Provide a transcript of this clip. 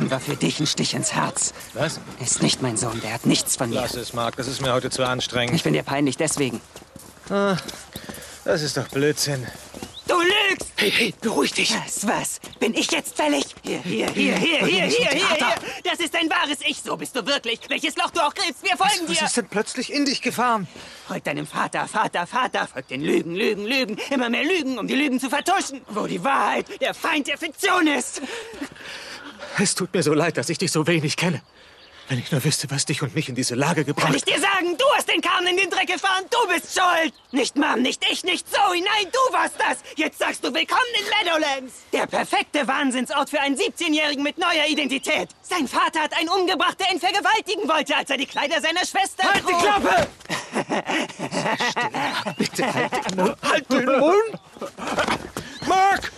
Sohn war für dich ein Stich ins Herz. Was? Ist nicht mein Sohn, der hat nichts von mir. Lass es, Mark. Das ist mir heute zu anstrengend. Ich bin dir peinlich deswegen. Das ist doch Blödsinn. Du lügst! Hey, beruhig dich. Was? Bin ich jetzt fällig? Hier. Das ist dein wahres Ich, so bist du wirklich. Welches Loch du auch gräbst, wir folgen dir. Was ist denn plötzlich in dich gefahren? Folgt deinem Vater. Folgt den Lügen. Immer mehr Lügen, um die Lügen zu vertuschen. Wo die Wahrheit der Feind der Fiktion ist. Es tut mir so leid, dass ich dich so wenig kenne. Wenn ich nur wüsste, was dich und mich in diese Lage gebracht hat. Kann ich dir sagen, du hast den Karren in den Dreck gefahren, du bist schuld! Nicht Mom, nicht ich, nicht Zoe, nein, du warst das! Jetzt sagst du willkommen in Meadowlands! Der perfekte Wahnsinnsort für einen 17-Jährigen mit neuer Identität! Sein Vater hat einen umgebracht, der ihn vergewaltigen wollte, als er die Kleider seiner Schwester Halt die trug. Klappe! Still, bitte halt den Mund! Halt den Mund! Mark!